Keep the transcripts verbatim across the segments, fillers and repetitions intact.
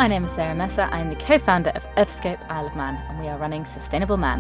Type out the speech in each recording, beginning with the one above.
My name is Sarah Messer. I'm the co-founder of Earthscope Isle of Man, and we are running Sustainable Man.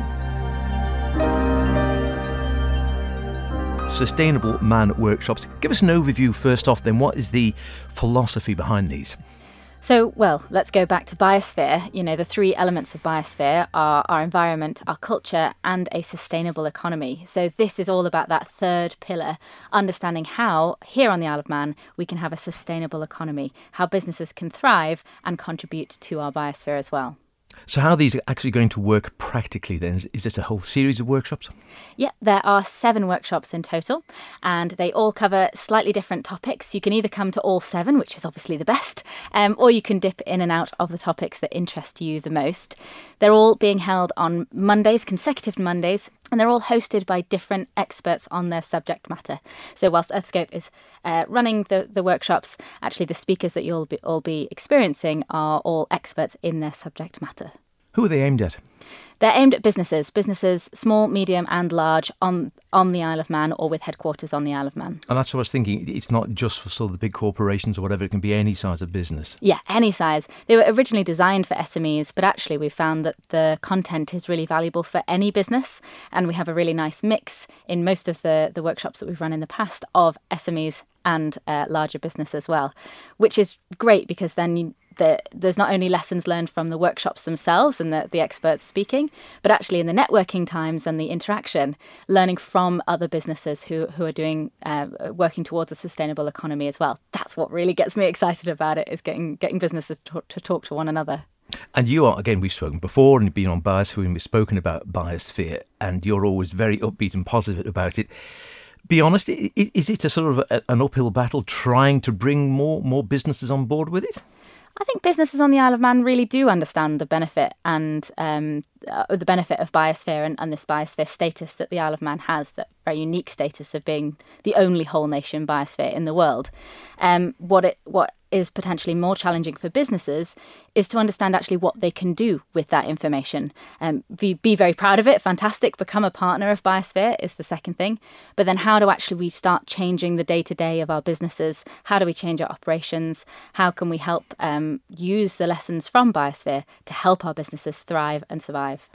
Sustainable Man workshops. Give us an overview first off, then what is the philosophy behind these? So, well, let's go back to Biosphere. You know, the three elements of Biosphere are our environment, our culture, and a sustainable economy. So this is all about that third pillar, understanding how, here on the Isle of Man, we can have a sustainable economy, how businesses can thrive and contribute to our Biosphere as well. So how are these actually going to work practically then? Is this a whole series of workshops? Yeah, there are seven workshops in total, and they all cover slightly different topics. You can either come to all seven, which is obviously the best, um, or you can dip in and out of the topics that interest you the most. They're all being held on Mondays, consecutive Mondays, and they're all hosted by different experts on their subject matter. So whilst Earthscope is uh, running the, the workshops, actually the speakers that you'll be, all be experiencing are all experts in their subject matter. Who are they aimed at? They're aimed at businesses, businesses small, medium and large on on the Isle of Man or with headquarters on the Isle of Man. And that's what I was thinking. It's not just for sort of the big corporations or whatever. It can be any size of business. Yeah, any size. They were originally designed for S M Es, but actually we found that the content is really valuable for any business. And we have a really nice mix in most of the, the workshops that we've run in the past of S M Es and uh, larger business as well, which is great because then you The, there's not only lessons learned from the workshops themselves and the, the experts speaking, but actually in the networking times and the interaction, learning from other businesses who, who are doing uh, working towards a sustainable economy as well. That's what really gets me excited about it, is getting getting businesses to, to talk to one another. And you are, again, we've spoken before and been on Biosphere and we've spoken about Biosphere, and you're always very upbeat and positive about it. Be honest, is it a sort of a, an uphill battle trying to bring more more businesses on board with it? I think businesses on the Isle of Man really do understand the benefit and um, uh, the benefit of Biosphere and, and this Biosphere status that the Isle of Man has, that very unique status of being the only whole nation Biosphere in the world. Um, what it what is potentially more challenging for businesses is to understand actually what they can do with that information. Um, be, be very proud of it, fantastic, become a partner of Biosphere is the second thing. But then how do actually we start changing the day-to-day of our businesses? How do we change our operations? How can we help um, use the lessons from Biosphere to help our businesses thrive and survive?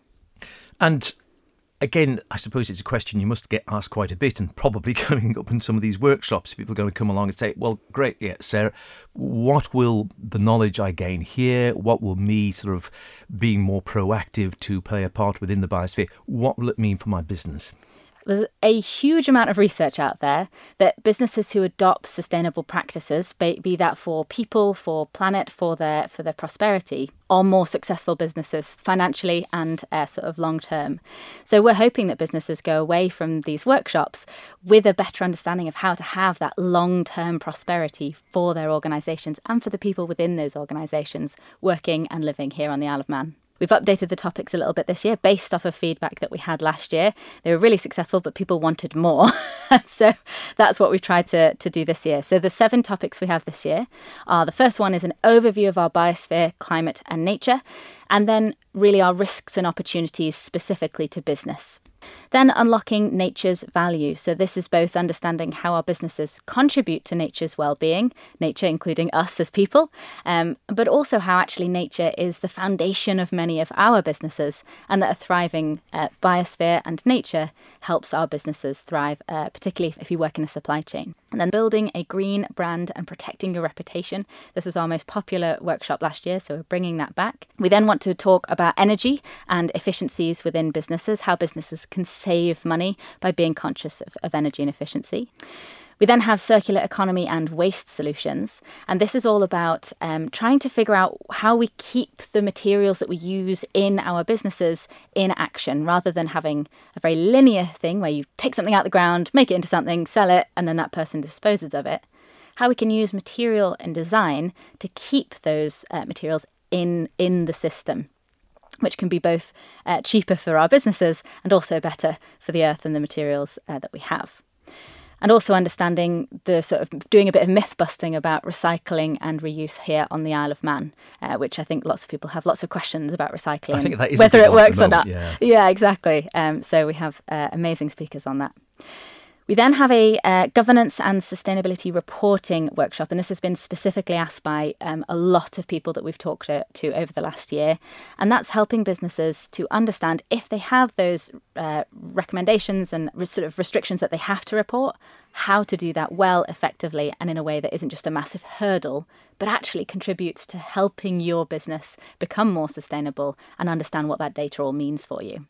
And again, I suppose it's a question you must get asked quite a bit, and probably coming up in some of these workshops, people are going to come along and say, well, great, yeah, Sarah, what will the knowledge I gain here, what will me sort of being more proactive to play a part within the Biosphere, what will it mean for my business? There's a huge amount of research out there that businesses who adopt sustainable practices, be, be that for people, for planet, for their for their prosperity, are more successful businesses financially and uh, sort of long term. So we're hoping that businesses go away from these workshops with a better understanding of how to have that long term prosperity for their organisations and for the people within those organisations working and living here on the Isle of Man. We've updated the topics a little bit this year based off of feedback that we had last year. They were really successful, but people wanted more. So that's what we've tried to, to do this year. So the seven topics we have this year are, the first one is an overview of our biosphere, climate and nature, and then really our risks and opportunities specifically to business. Then unlocking nature's value. So this is both understanding how our businesses contribute to nature's well-being, nature including us as people, um, but also how actually nature is the foundation of many of our businesses, and that a thriving uh, biosphere and nature helps our businesses thrive, uh, particularly if you work in a supply chain. And then building a green brand and protecting your reputation. This was our most popular workshop last year, so we're bringing that back. We then want to talk about energy and efficiencies within businesses, how businesses can save money by being conscious of, of energy and efficiency. We then have circular economy and waste solutions. And this is all about um, trying to figure out how we keep the materials that we use in our businesses in action, rather than having a very linear thing where you take something out of the ground, make it into something, sell it, and then that person disposes of it. How we can use material and design to keep those uh, materials in, in the system, which can be both uh, cheaper for our businesses and also better for the earth and the materials uh, that we have. And also understanding the sort of doing a bit of myth busting about recycling and reuse here on the Isle of Man, uh, which I think lots of people have lots of questions about recycling, I think that is whether it works or moment, not. Yeah, yeah exactly. Um, so we have uh, amazing speakers on that. We then have a uh, governance and sustainability reporting workshop, and this has been specifically asked by um, a lot of people that we've talked to, to over the last year, and that's helping businesses to understand if they have those uh, recommendations and re- sort of restrictions that they have to report, how to do that well, effectively, and in a way that isn't just a massive hurdle, but actually contributes to helping your business become more sustainable and understand what that data all means for you.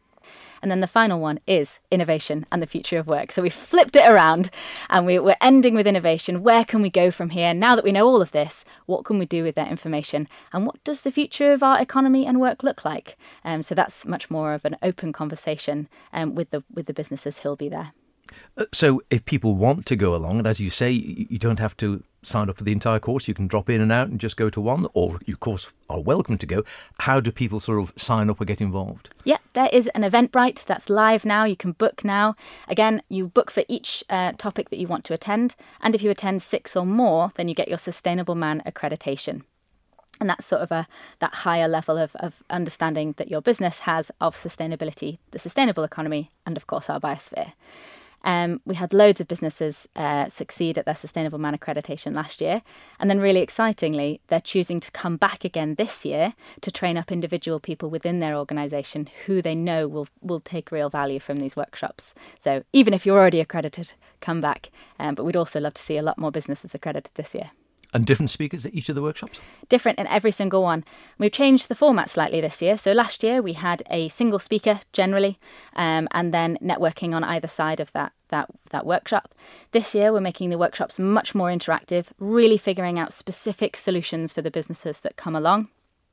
And then the final one is innovation and the future of work. So we flipped it around and we, we're ending with innovation. Where can we go from here? Now that we know all of this, what can we do with that information? And what does the future of our economy and work look like? Um, so that's much more of an open conversation um, with the with the businesses who'll be there. Uh, so if people want to go along, and as you say, you, you don't have to sign up for the entire course, you can drop in and out and just go to one, or you of course are welcome to go. How do people sort of sign up or get involved? Yeah, there is an Eventbrite that's live now. You can book now. Again, you book for each uh, topic that you want to attend, and if you attend six or more, then you get your Sustainable Man accreditation. And that's sort of a that higher level of, of understanding that your business has of sustainability, the sustainable economy, and of course our biosphere. Um, we had loads of businesses uh, succeed at their Sustainable Man accreditation last year. And then really excitingly, they're choosing to come back again this year to train up individual people within their organisation who they know will, will take real value from these workshops. So even if you're already accredited, come back. Um, but we'd also love to see a lot more businesses accredited this year. And different speakers at each of the workshops? Different in every single one. We've changed the format slightly this year. So last year we had a single speaker generally, um, and then networking on either side of that, that, that workshop. This year we're making the workshops much more interactive, really figuring out specific solutions for the businesses that come along.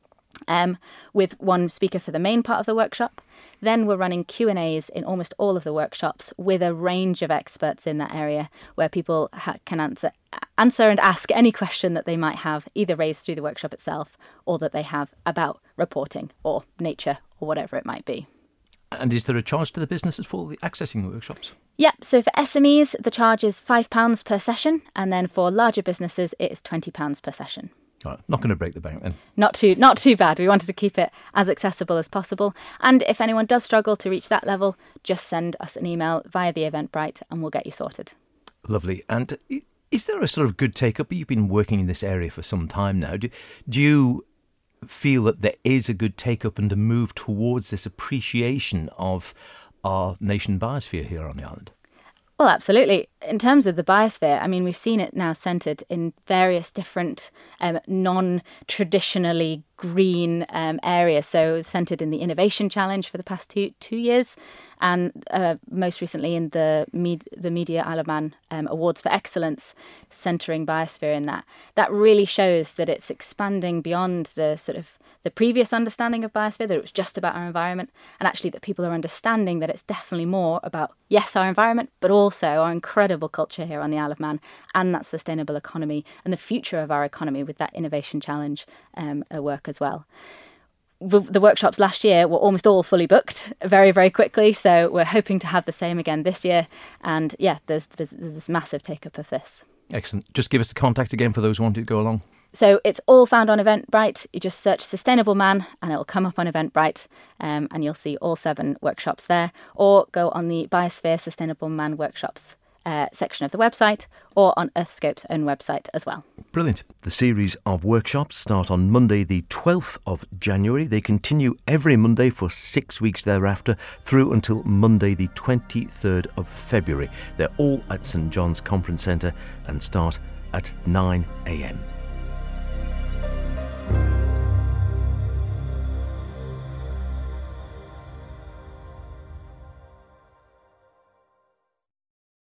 Um, with one speaker for the main part of the workshop. Then we're running Q and A's in almost all of the workshops with a range of experts in that area where people ha- can answer answer and ask any question that they might have, either raised through the workshop itself or that they have about reporting or nature or whatever it might be. And is there a charge to the businesses for the accessing the workshops? Yeah, so for S M Es, the charge is five pounds per session, and then for larger businesses, it is twenty pounds per session. Right, not going to break the bank then. Not too, not too bad. We wanted to keep it as accessible as possible. And if anyone does struggle to reach that level, just send us an email via the Eventbrite and we'll get you sorted. Lovely. And is there a sort of good take-up? You've been working in this area for some time now. Do, do you feel that there is a good take-up and a move towards this appreciation of our nation biosphere here on the island? Well, absolutely. In terms of the biosphere, I mean, we've seen it now centred in various different um, non-traditionally green um, areas. So centred in the Innovation Challenge for the past two two years, and uh, most recently in the Med- the Media Isle of Man um, Awards for Excellence, centering biosphere in that. That really shows that it's expanding beyond the sort of the previous understanding of biosphere, that it was just about our environment, and actually that people are understanding that it's definitely more about, yes, our environment, but also our incredible culture here on the Isle of Man and that sustainable economy and the future of our economy with that Innovation Challenge um, work as well. The, the workshops last year were almost all fully booked very, very quickly, so we're hoping to have the same again this year. And yeah, there's, there's, there's this massive take-up of this. Excellent. Just give us the contact again for those who want to go along. So it's all found on Eventbrite. You just search Sustainable Man and it will come up on Eventbrite, um, and you'll see all seven workshops there. Or go on the Biosphere Sustainable Man Workshops uh, section of the website, or on Earthscope's own website as well. Brilliant. The series of workshops start on Monday the twelfth of January. They continue every Monday for six weeks thereafter through until Monday the twenty-third of February. They're all at St John's Conference Centre and start at nine a.m.